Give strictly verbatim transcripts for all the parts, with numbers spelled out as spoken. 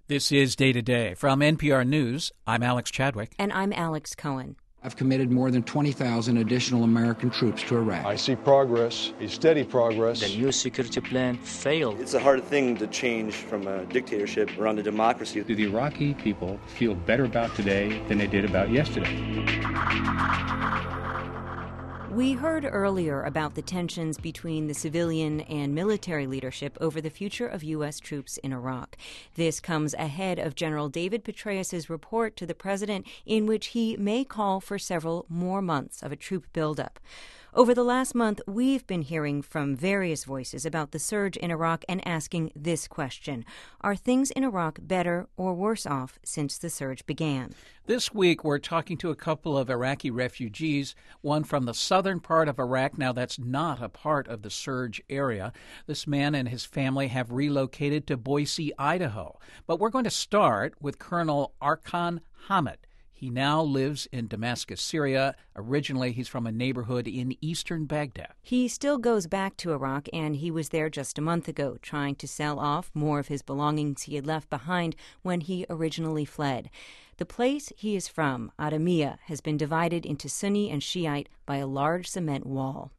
This is Day to Day. From N P R News, I'm Alex Chadwick. And I'm Alex Cohen. I've committed more than twenty thousand additional American troops to Iraq. I see progress, a steady progress. The new security plan failed. It's a hard thing to change from a dictatorship around a democracy. Do the Iraqi people feel better about today than they did about yesterday? We heard earlier about the tensions between the civilian and military leadership over the future of U S troops in Iraq. This comes ahead of General David Petraeus' report to the president in which he may call for several more months of a troop buildup. Over the last month, we've been hearing from various voices about the surge in Iraq and asking this question: are things in Iraq better or worse off since the surge began? This week, we're talking to a couple of Iraqi refugees, one from the southern part of Iraq. Now, that's not a part of the surge area. This man and his family have relocated to Boise, Idaho. But we're going to start with Colonel Arkan Hamid. He now lives in Damascus, Syria. Originally, he's from a neighborhood in eastern Baghdad. He still goes back to Iraq, and he was there just a month ago, trying to sell off more of his belongings he had left behind when he originally fled. The place he is from, Adamiyah, has been divided into Sunni and Shiite by a large cement wall.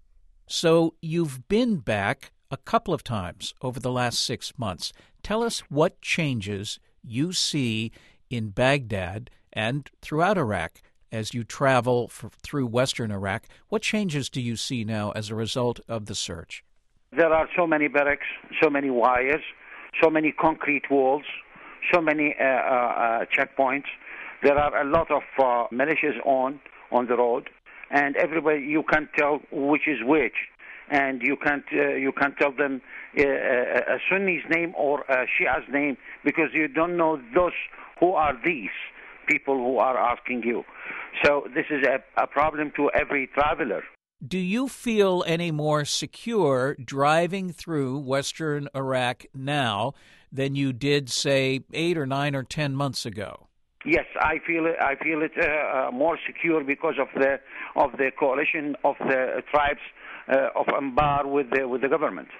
So you've been back a couple of times over the last six months. Tell us what changes you see in Baghdad and throughout Iraq as you travel for, through western Iraq. What changes do you see now as a result of the surge? There are so many barracks, so many wires, so many concrete walls, so many uh, uh, checkpoints. There are a lot of uh, militias on on the road, and everybody, you can't tell which is which, and you can't uh, you can't tell them uh, a Sunni's name or a Shia's name because you don't know those who are these people who are asking you. So this is a, a problem to every traveler. Do you feel any more secure driving through western Iraq now than you did, say, eight or nine or ten months ago? Yes, I feel it. I feel it uh, uh, more secure because of the of the coalition of the tribes uh, of Anbar with the with the government.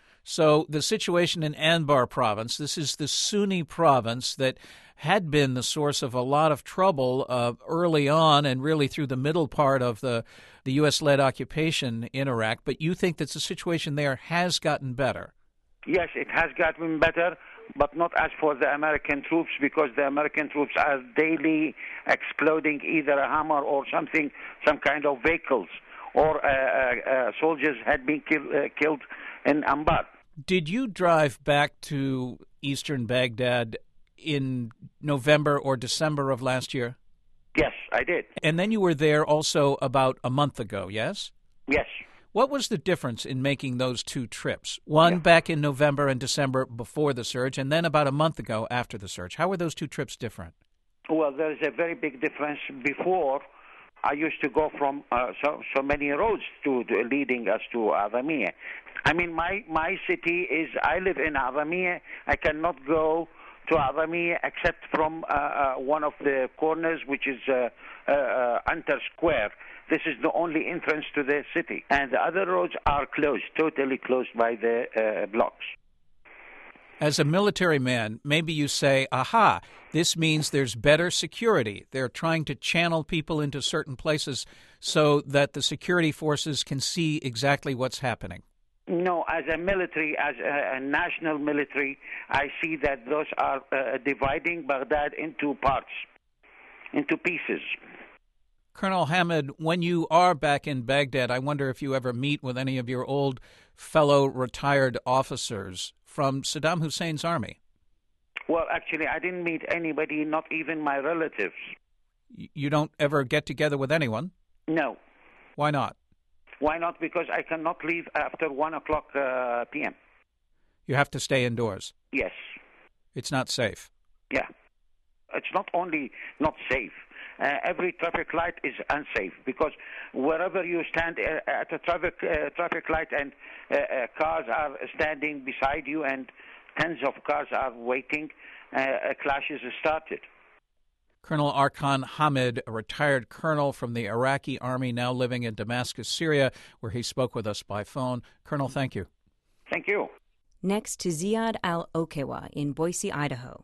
So the situation in Anbar province, this is the Sunni province that had been the source of a lot of trouble uh, early on and really through the middle part of the, the U S-led occupation in Iraq. But you think that the situation there has gotten better? Yes, it has gotten better, but not as for the American troops, because the American troops are daily exploding either a Hammer or something, some kind of vehicles, or uh, uh, uh, soldiers had been kill, uh, killed in Anbar. Did you drive back to eastern Baghdad in November or December of last year? Yes, I did. And then you were there also about a month ago, yes? Yes. What was the difference in making those two trips? One yeah. back in November and December before the surge, and then about a month ago after the surge. How were those two trips different? Well, there is a very big difference. Before, I used to go from uh, so, so many roads to, to leading us to Adamiyah. I mean, my, my city is, I live in Adamiyah. I cannot go to Adamiyah except from uh, uh, one of the corners, which is uh, uh, uh, Antar Square. This is the only entrance to the city. And the other roads are closed, totally closed by the uh, blocks. As a military man, maybe you say, aha, this means there's better security. They're trying to channel people into certain places so that the security forces can see exactly what's happening. No, as a military, as a, a national military, I see that those are uh, dividing Baghdad into parts, into pieces. Colonel Hamid, when you are back in Baghdad, I wonder if you ever meet with any of your old fellow retired officers from Saddam Hussein's army. Well, actually, I didn't meet anybody, not even my relatives. You don't ever get together with anyone? No. Why not? Why not? Because I cannot leave after one o'clock uh, p m. You have to stay indoors? Yes. It's not safe? Yeah. It's not only not safe. Uh, every traffic light is unsafe because wherever you stand uh, at a traffic uh, traffic light and uh, uh, cars are standing beside you and tens of cars are waiting, uh, uh, clashes started. Colonel Arkan Hamid, a retired colonel from the Iraqi army now living in Damascus, Syria, where he spoke with us by phone. Colonel, thank you. Thank you. Next to Ziad Al-Okewa in Boise, Idaho.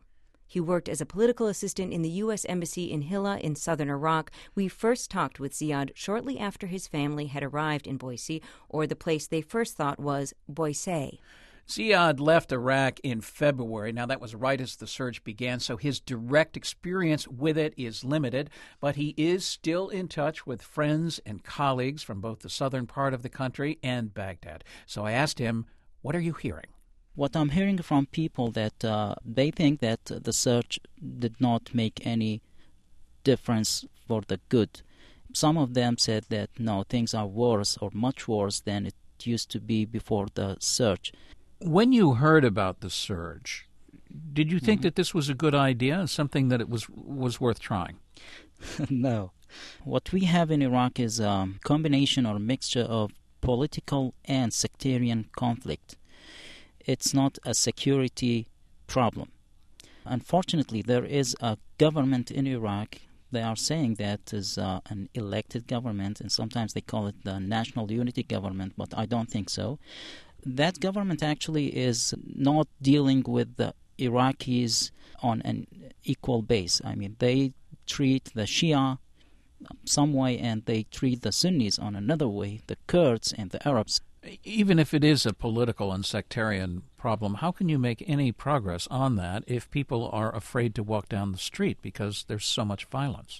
He worked as a political assistant in the U S Embassy in Hilla in southern Iraq. We first talked with Ziad shortly after his family had arrived in Boise, or the place they first thought was Boise. Ziad left Iraq in February. Now, that was right as the surge began, so his direct experience with it is limited, but he is still in touch with friends and colleagues from both the southern part of the country and Baghdad. So I asked him, what are you hearing? What I'm hearing from people that uh, they think that the surge did not make any difference for the good. Some of them said that, no, things are worse or much worse than it used to be before the surge. When you heard about the surge, did you think mm-hmm. that this was a good idea, something that it was was worth trying? No. What we have in Iraq is a combination or mixture of political and sectarian conflict. It's not a security problem. Unfortunately, there is a government in Iraq. They are saying that is uh, an elected government, and sometimes they call it the National Unity Government, but I don't think so. That government actually is not dealing with the Iraqis on an equal base. I mean, they treat the Shia some way and they treat the Sunnis on another way, the Kurds and the Arabs. Even if it is a political and sectarian problem, how can you make any progress on that if people are afraid to walk down the street because there's so much violence?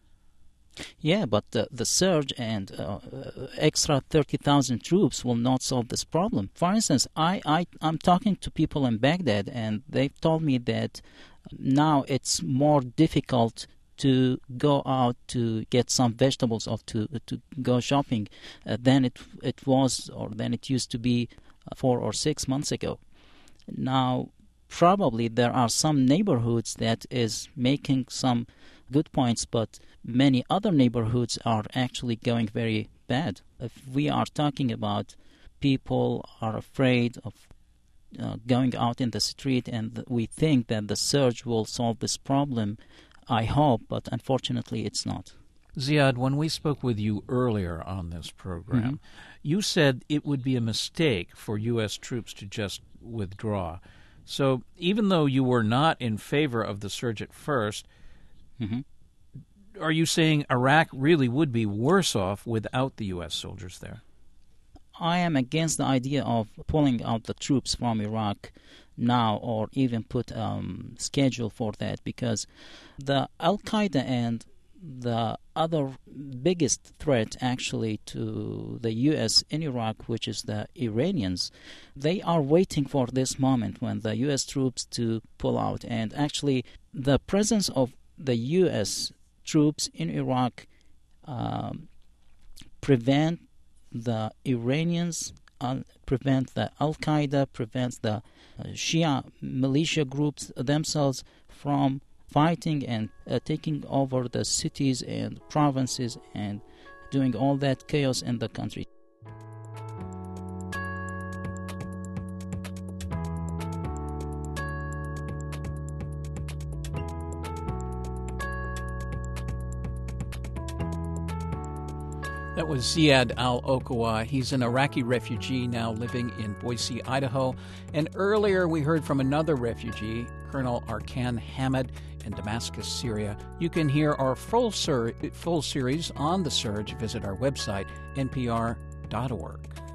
Yeah, but the, the surge and uh, extra thirty thousand troops will not solve this problem. For instance, I, I, I'm talking to people in Baghdad, and they've told me that now it's more difficult to go out to get some vegetables or to to go shopping uh, than it it was or than it used to be uh, four or six months ago. Now, probably there are some neighborhoods that is making some good points, but many other neighborhoods are actually going very bad. If we are talking about people are afraid of uh, going out in the street and we think that the surge will solve this problem, I hope, but unfortunately it's not. Ziad, when we spoke with you earlier on this program, mm-hmm. you said it would be a mistake for U S troops to just withdraw. So even though you were not in favor of the surge at first, mm-hmm. are you saying Iraq really would be worse off without the U S soldiers there? I am against the idea of pulling out the troops from Iraq now or even put a um, schedule for that, because the Al-Qaeda and the other biggest threat actually to the U S in Iraq, which is the Iranians, they are waiting for this moment when the U S troops to pull out. And actually the presence of the U S troops in Iraq um, prevent the Iranians, uh, prevent the Al-Qaeda, prevents the uh, Shia militia groups themselves from fighting and uh, taking over the cities and provinces and doing all that chaos in the country. That was Ziad al-Okwa. He's an Iraqi refugee now living in Boise, Idaho. And earlier we heard from another refugee, Colonel Arkan Hamid, in Damascus, Syria. You can hear our full, sur- full series on the surge. Visit our website, n p r dot org.